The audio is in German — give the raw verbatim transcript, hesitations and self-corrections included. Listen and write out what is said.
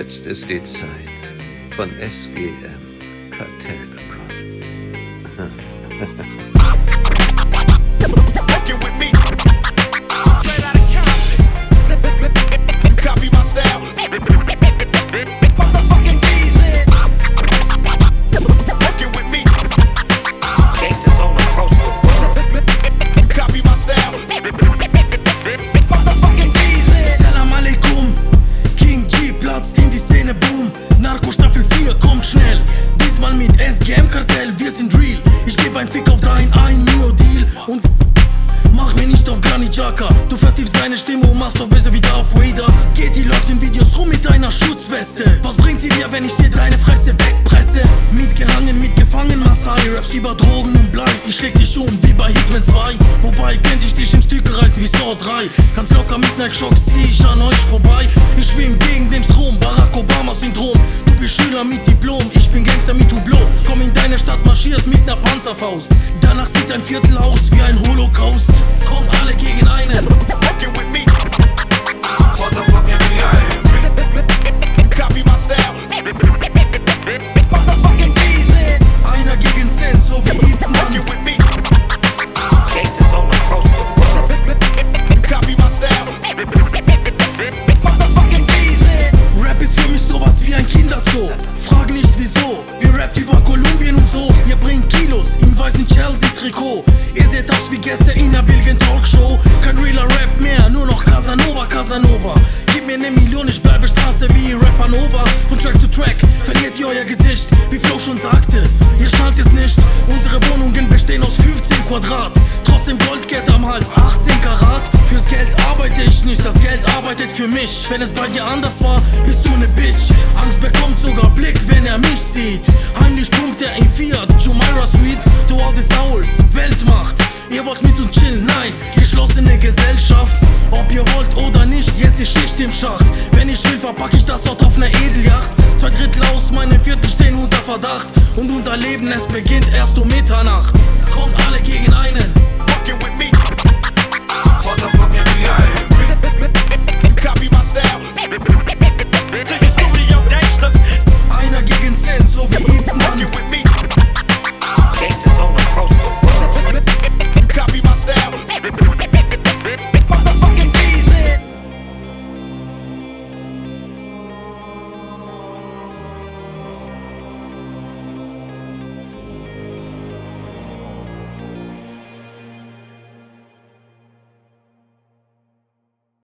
Jetzt ist die Zeit von S G M Kartell gekommen. In die Szene, boom, Narco Staffel vier, kommt schnell. Diesmal mit S G M Kartell, wir sind real. Ich geb ein Fick auf dein ein Mio Deal und mach mir nicht auf Granit Xhaka. Du vertiefst deine Stimme und machst doch besser wie Darth Vader. G T läuft in Videos rum mit deiner Schutzweste. Was bringt sie dir, wenn ich dir deine Fresse wegpresse? Mitgehangen, mitgefangen, Masai, rappst über Drogen und Blei. Ich schläg dich um wie bei Hitman zwei. Wobei kennt ich dich in Stücke reißen wie Saw drei. Ganz locker mit Nike Shocks zieh ich an euch vorbei. Ich schwimm gegen den Strom, Barack Obama Syndrom. Du bist Schüler mit Diplom, ich bin Gangster mit Hublot. Komm in deine Stadt marschiert mit ner Panzerfaust. Danach sieht dein Viertel aus wie ein Holocaust. Kommt alle gegen einen. Einer gegen zehn, so wie Ip Man. Rap ist für mich sowas wie ein Kinderzoo. Frag nicht wieso, ihr rappt über Kolumbien und so. Ihr bringt Kilos im weißen Chelsea-Trikot. Ihr seht aus wie Gäste in einer billigen Talkshow. Kein realer Rap mehr, nur noch Casanova, Casanova. Gib mir ne Million, ich bleibe Straße wie Rapper Nova. Von Track to Track verliert ihr euer Gesicht, wie Flo schon sagte. Ihr schnallt es nicht, unsere Wohnungen bestehen aus fünfzehn Quadrat. Trotzdem Goldkette am Hals, achtzehn Karat. Fürs Geld arbeite ich nicht, das Geld arbeitet für mich. Wenn es bei dir anders war, bist du ne Bitch. Angst bekommt sogar Blick, wenn er mich sieht. Heimlich pumpt er in Fiat, Jumeirah Sweet. To all the souls, Weltmacht. Ihr wollt mit uns chillen, nein, geschlossene Gesellschaft. Ob ihr wollt oder nicht, jetzt ist Schicht im Schacht. Wenn ich will, verpack ich das Ort auf ner Edelyacht. Zwei Drittel aus meinem Viertel stehen unter Verdacht. Und unser Leben, es beginnt erst um Mitternacht. Kommt alle gegen einen. Einer gegen zehn, so wie Ip Man.